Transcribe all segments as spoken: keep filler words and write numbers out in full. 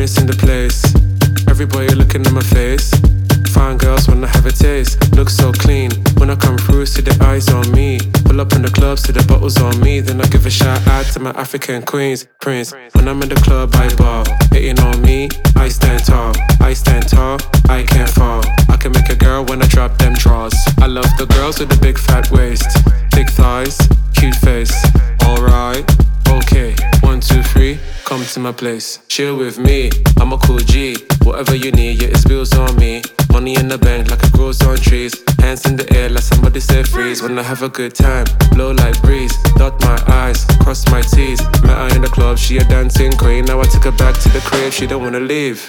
Prince in the place. Everybody looking at my face. Fine girls wanna have a taste. Look so clean. When I come through, see the eyes on me. Pull up in the club, see the bottles on me. Then I give a shout out to my African queens. Prince, when I'm in the club, I ball. Hating on me, I stand tall. I stand tall, I can't fall. I can make a girl when I drop them draws. I love the girls with the big fat waist, big thighs, cute face. Alright, okay, one, two, three, come to my place. Chill with me, I'm a cool G. Whatever you need, yeah, it's bills on me. Money in the bank like it grows on trees. Hands in the air like somebody said freeze. When I have a good time, blow like breeze. Dot my eyes, cross my T's. Met her in the club, she a dancing queen. Now I took her back to the crib, she don't wanna leave.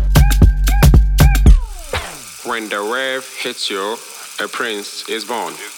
When the wave hits you, a prince is born.